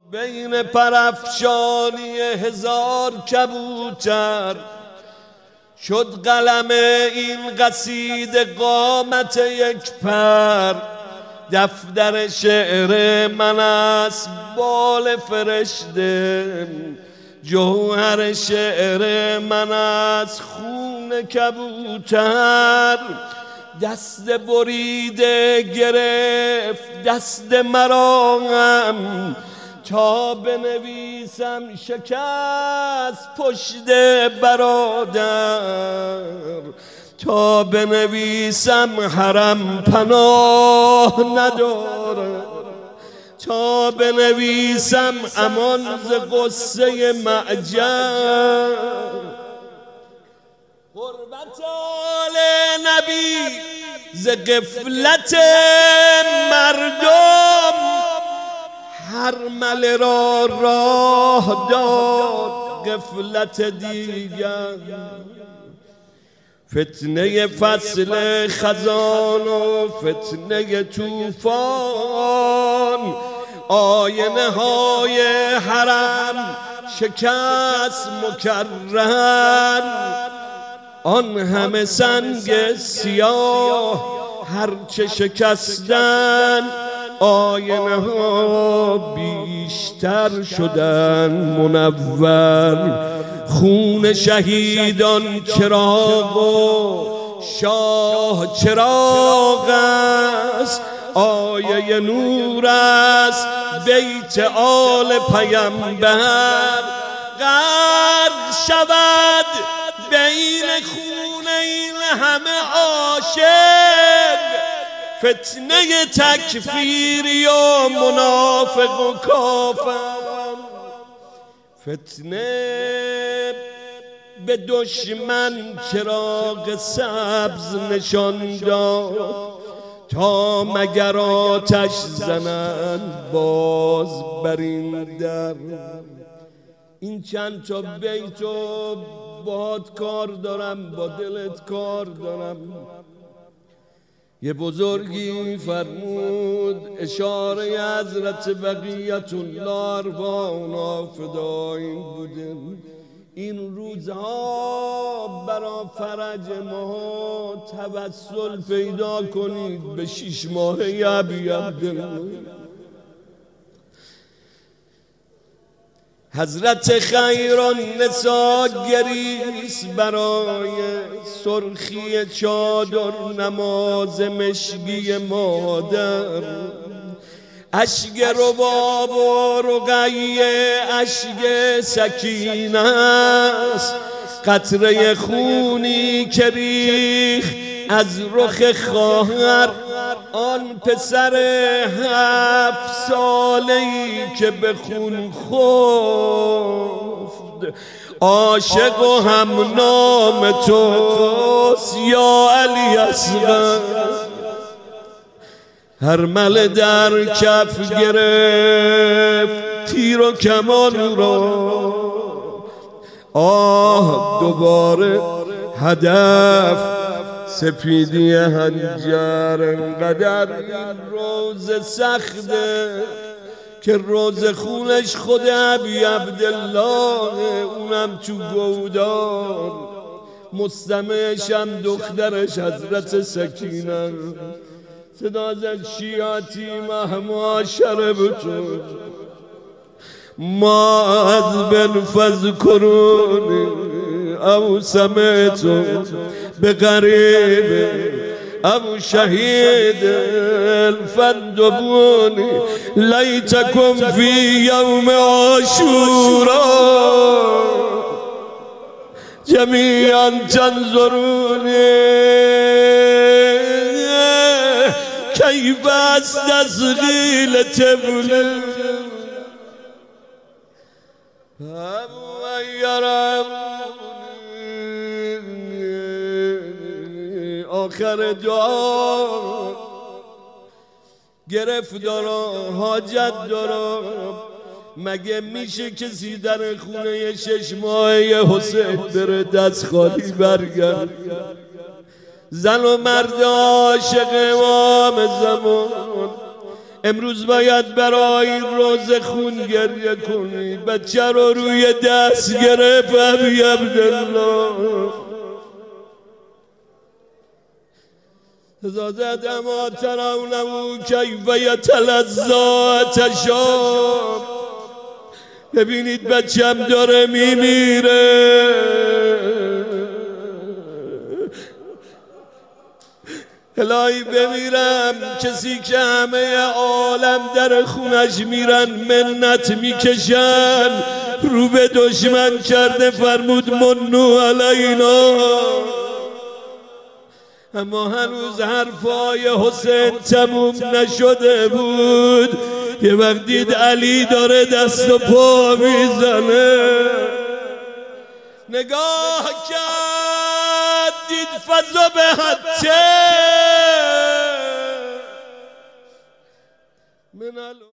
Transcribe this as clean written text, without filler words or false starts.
بین پرافشانی هزار کبوتر شد قلم این قصیده قامت یک پر. دفتر شعر من است بال فرشته، جوهر شعر من از خون کبوتر. دست بریده گرفت دست مرا هم تا بنویسم شکست پشت برادر، تا بنویسم حرم پناه نداره، تا بنویسم امان ز غصه معجر. قربت آل نبی ز غفلت مردم، هر مله را راه داد غفلت دیگر. فتنه فصل خزان و فتنه طوفان، آینه های حرم شکست مکرر. آن همه سنگ سیاه هرچه شکستن، آینه ها بیشتر شدن منور. خون شهیدان چراغ و شاه چراغ است، آیه نور است بیت آل پیمبر. غرق شود بین خون این همه عاشق، فتنه تکفیری و منافق و کافر. فتنه به دشمن چراغ سبز نشان داد، تا مگر آتش زنند باز بر این در. این چند تا بیتو باهات کار دارم، با دلت کار دارم. یه بزرگی فرمود اشاره حضرت بقیت الله ارواحنا فدایین بوده، این روزها برا فرج ما توسل پیدا کنید به 6 ماهه ابی عبدالله. حضرت خیرالنساء گریست برای سرخی چادر نماز مشکی مادر. اشک رباب و رقیه اشک سکینه است، قطره خونی که ریخت از رخ خواهر. آن پسر 7 ساله‌ای که به خون خفت، عاشق و هم نام توست یا علی اصغر. هر مله در کف گرفت تیر و کمان را، آه دوباره هدف سپیدی هنجر. انقدر این روز سخته که روز خونش خود ابی عبدالله، اونم تو گودار. مستمعش هم دخترش حضرت سکینه. صدا زد شیعتی مهما شربتون ما از بن فذکرونی او سمعتم بقریب ابو شهید الفندبونی لیتکم فی یوم عاشورا جمیعا تنظرونی کیف استسقیل تبلی ابو ایرم. آخر دعا گرفتارا حاجت دارا، مگه میشه کسی در خونه 6 ماهه حسین بره دست خالی برگرد؟ زن و مرد عاشق امام زمان امروز باید برای روز خون گریه کنی. بچه رو روی دست گرفت ابی عبدالله زادت اما ترونه کیف یتلذی تشاب. ببینید بچم داره میمیره، الهی بمیرم. کسی که همه عالم در خونش میرن منت میکشن، رو به دشمن کرده فرمود منو علینا. اما هنوز حرفای حسین تموم نشده بود. یه وقت دید علی داره دست و پا میزنه، نگاه کرد دید فضا به حته من